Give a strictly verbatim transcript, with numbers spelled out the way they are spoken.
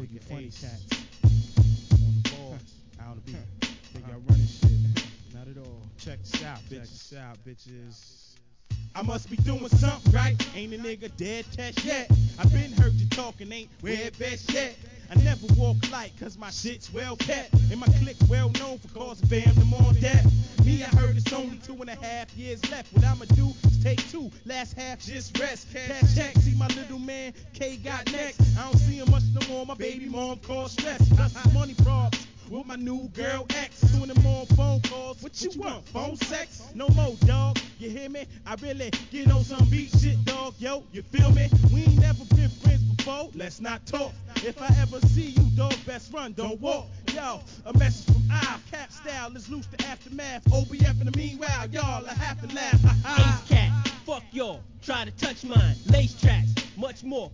for you funny Ace. cats on the ball, out of beat. Think y'all running shit? Not at all. Check this out, Check bitches. this out, bitches. I must be doing something right. Ain't a nigga dead test yet. I been heard you talking, ain't where best yet. I never walk light, cause my shit's well kept. And my clique well known for causing fam them on death. Me, I heard it's only two and a half years left. What I'ma do is take two, last half just rest. Cash check, see my little man K got next. I don't see him much no more, my baby mom cause stress. Plus his money problems with my new girl ex. Doing them on phone calls. What you want? Phone sex? No more, dog. You hear me? I really get on some beat shit, dog. Yo, you feel me? We ain't never been friends before. Let's not talk. If I ever see you, dog, best run, don't walk. Yo, a message from I, Cap Style is loose the aftermath. O B F in the meanwhile, y'all, I have to laugh. Ace Cat, fuck y'all, try to touch mine. Lace tracks, much more.